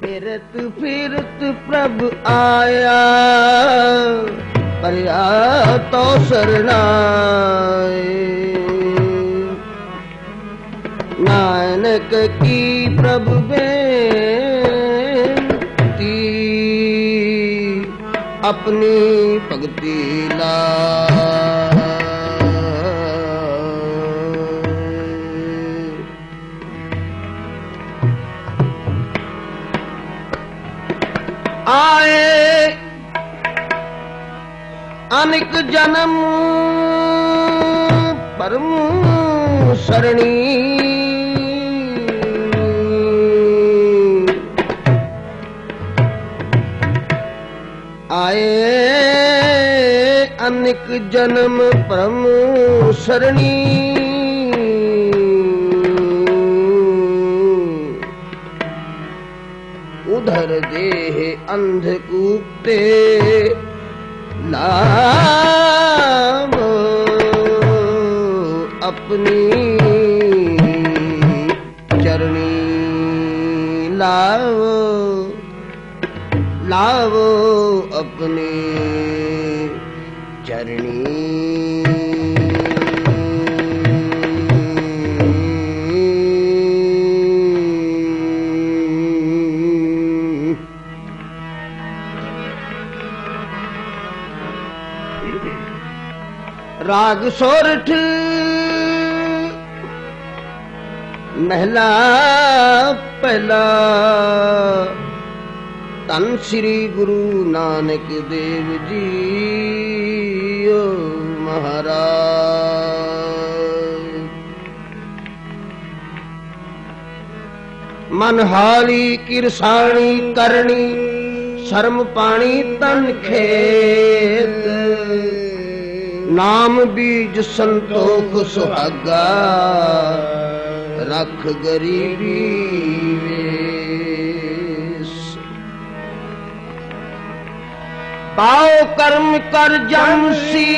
फिरत फिरत प्रभ आया, परिया तो शरणाए। नानक की प्रभु बेनती, अपनी भक्ति ला। आए अनेक जन्म परम सरणी, आए अनेक जन्म परम सरणी। उधर देह अंधकूपते लाभ, अपनी चरणी लावो, लावो अपनी चरणी। राग सोरठ महला पहला, धन श्री गुरु नानक देव जी महाराज। मनहाली किरसाणी करनी, शर्म पानी तन खेत। नाम बीज संतोख सुहागा, रख गरीबी वेश। पाओ कर्म कर जमसी,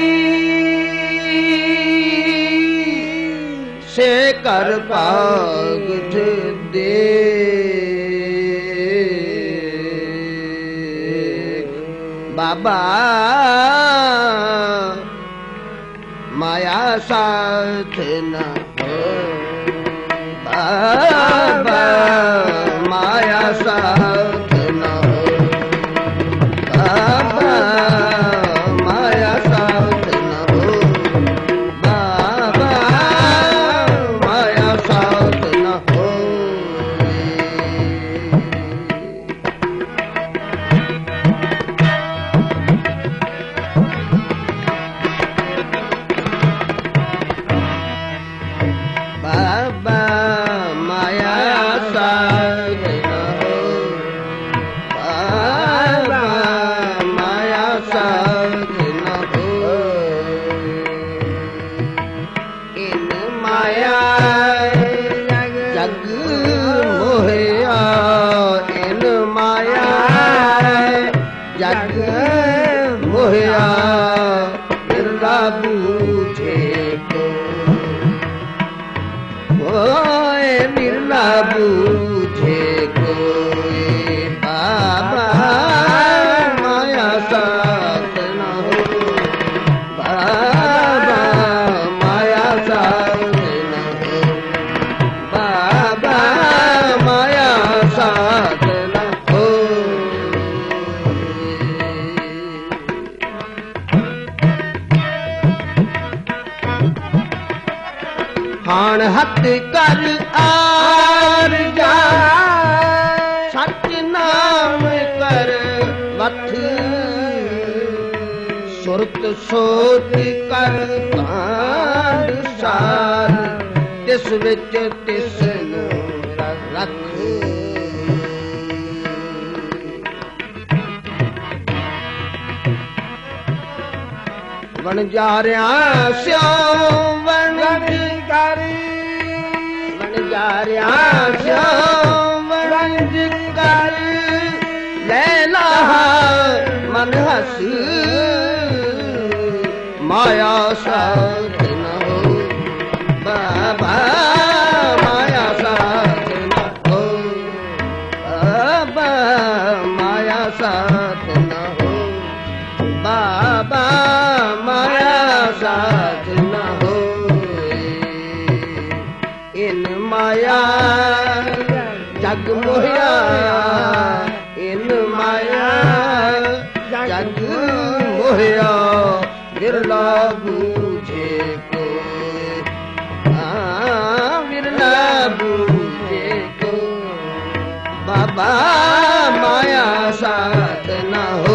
से कर भागठ दे। बाबा माया साथ न हो, बाबा माया साथ न हो, बाबा माया साथ न हो, बाबा माया साथ न हो। बाबा माया साथ न हो, बाबा माया साथ न हो। इन माया जग मोहया, इन माया जग मोहया। बिरला बूझे को ओए बिरला बूझे कोई, बाबा माया साथ न हो, बाबा माया साथ न हो, बाबा माया साथ न हो। हाण हथ कर आर जा, सच नाम कर वथ। सुरत सोच कर कांड सार, तिस विच तिस नूं रख। वणजारिया स्यों वणज करी, वणजारिया स्यों वणज कर। लैला मन हस, माया साथ न हो, बाबा माया साथ न हो, ਇਨ ਮਾਇਆ ਜਗ ਮੋਹਿਆ ਇਨ ਮਾਇਆ ਜਗ ਮੋਹਿਆ ਵਿਰਲਾ ਬੂਝੇ ਕੋ ਵਿਰਲਾ ਬੂਝੇ ਕੋ ਬਾਬਾ ਮਾਇਆ ਸਾਥ ਨਾ ਹੋ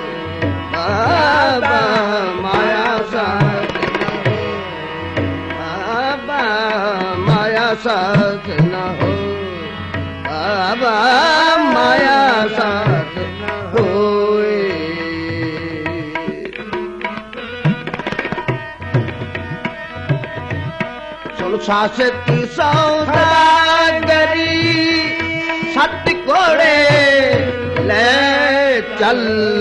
ਬਾਬਾ ਮਾਇਆ ਸਾਥ ਨਾ ਹੋ ਬਾਬਾ ਮਾਇਆ ਸਾਥ ਨਾ ਹੋ ਬਾਬਾ ਮਾਇਆ ਸਾਥ ਹੋਏ ਸੁਣ ਸਾਸਤ ਸੌਦਾਗਰੀ ਸੱਤ ਘੋੜੇ ਲੈ ਚੱਲ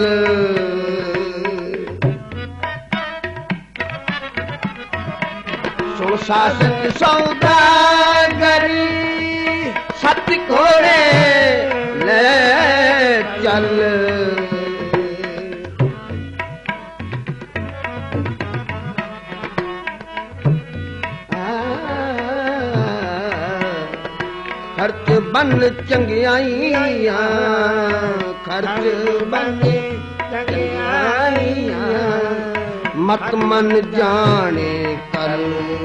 ਸੁਣ ਸਾਸਤ ਸੌਦਾਗਰੀ ਸੱਤ ਘੋੜੇ ਲੈ ਚੱਲ ਖਰਚ ਬੰਨ ਚੰਗਿਆਈਆਂ ਖਰਚ ਬੰਨ ਚੰਗਿਆਈਆਂ ਮਤ ਮਨ ਜਾਣੇ ਕਰ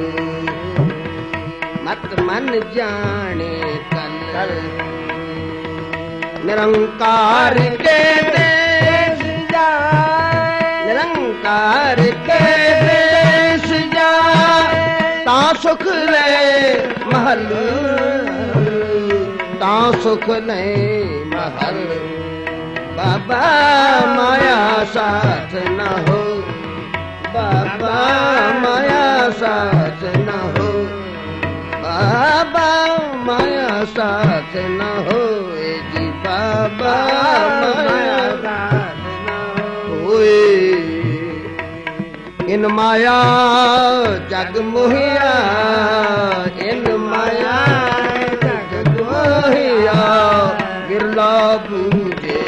ਮਤ ਮਨ ਜਾਣੇ ਕਰ ਨਿਰੰਕਾਰ ਕੇ ਦੇਸ ਜਾ ਨਿਰੰਕਾਰ ਕੇ ਦੇਸ ਜਾ ਤਾਂ ਸੁਖ ਲੈ ਮਹਲ ਤਾਂ ਸੁਖ ਲੈ ਮਹਲ ਬਾਬਾ ਮਾਇਆ ਸਾਥ ਨਾ ਹੋ ਬਾਬਾ ਮਾਇਆ ਸਾਥ ਨਾ ਹੋ ਬਾਬਾ ਮਾਇਆ ਸਾਥ ਨਾ ਹੋਏ ਜੀ ਬਾਬਾ ਮਾਇਆ ਸਾਥ ਨਾ ਹੋਏ ਇਨ ਮਾਇਆ ਜਗ ਮੋਹਿਆ ਇਨ ਮਾਇਆ ਜਗ ਮੋਹਿਆ ਵਿਰਲਾ ਬੂਝੇ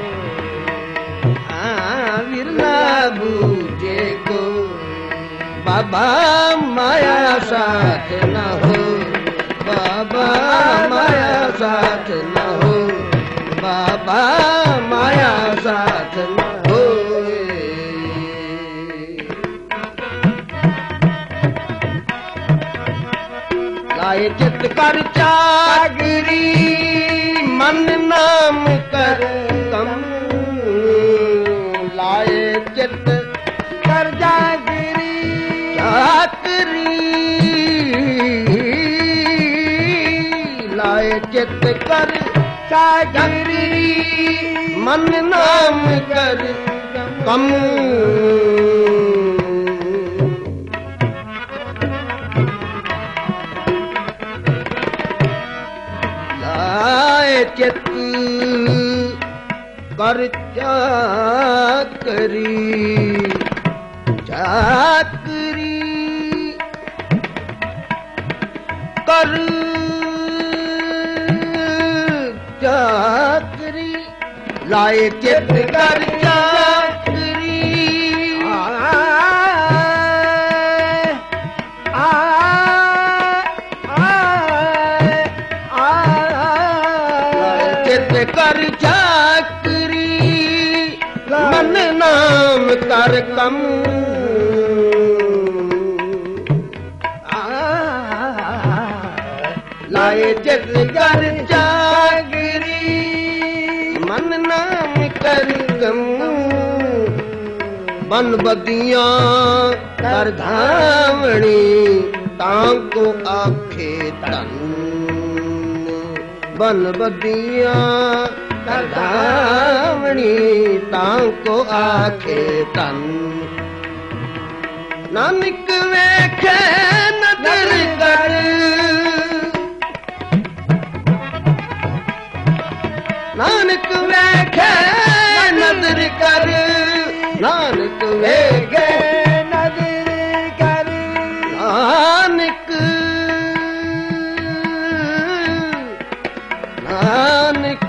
ਵਿਰਲਾ ਬੂਝੇ ਕੋ ਬਾਬਾ ਮਾਇਆ ਸਾਥ ਨਾ ਹੋ ਬਾਬਾ ਮਾਇਆ ਸਾਥ ਨਾ ਹੋ ਬਾਬਾ ਮਾਇਆ ਸਾਥ ਨਾ ਹੋਏ ਲਾਏ ਚਿੱਤ ਕਰ ਚਾਗਰੀ ਮਨ ਨਾਮ ਕਰ ਕਮ ਲਾਏ ਚਿੱਤ ਕਰ ਜਾਗਰੀ ਚਾਕਰੀ ਲਾਏ ਚਿੱਤ ਕਰ ਚਾਗਰੀ ਮਨ ਨਾਮ ਕਰ ਕਮ ਲਾਏ ਚਿੱਤ ਕਰ ਚਾਕਰੀ ਚਾਕਰੀ ਕਰ ਚਾਕਰੀ ਲਾਏ ਚਿੱਤ ਕਰ ਚਾਕਰੀ ਚਿੱਤ ਕਰ ਚਾਕਰੀ ਮਨ ਨਾਮ ਕਰ ਕਮ ਲਾਏ ਚਿੱਤ ਕਰ ਚਾਗਰੀ ਮਨ ਨਾਮ ਕਰ ਕਮ ਬਨ ਬਦੀਆਂ ਕਰ ਧਾਵਣੀ ਤਾਂ ਕੋ ਆਖੇ ਧਨ ਬਨ ਬਦੀਆਂ ਕਰ ਧਾਵਣੀ ਤਾਂ ਕੋ ਆਖੇ ਧਨ ਨਾਨਕ ਵੇਖੇ ਨਦਰ ਕਰ ਨਾਨਕ ਵੇਖੇ ਨਦਰ ਕਰ ਨਾਨਕ ਵੇਖੇ ਨਦਰ ਕਰ ਨਾਨਕ ਨਾਨਕ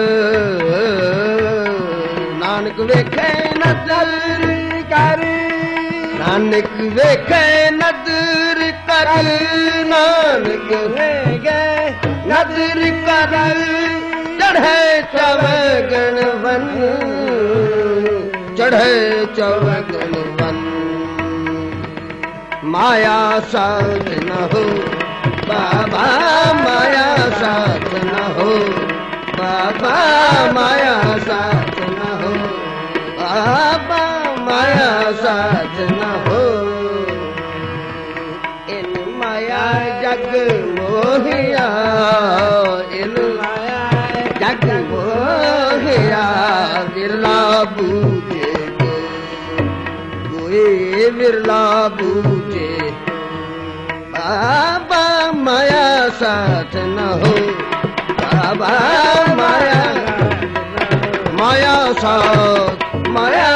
ਨਾਨਕ ਵੇਖੇ ਨਦਰ ਕਰ ਨਾਨਕ ਵੇਖੇ ਨਦਰ ਕਰ कर नानक गए नदर कर चढ़े चवगन वन चढ़े चवगन वन माया साथ न हो बाबा माया साथ न हो बाबा माया साथ न हो बाबा माया साथ न हो इन माया जग मोहिया इन माया जग मोहिया विरला बूझे कोई विरला बूझे बाबा माया साथ न हो बाबा माया माया साथ माया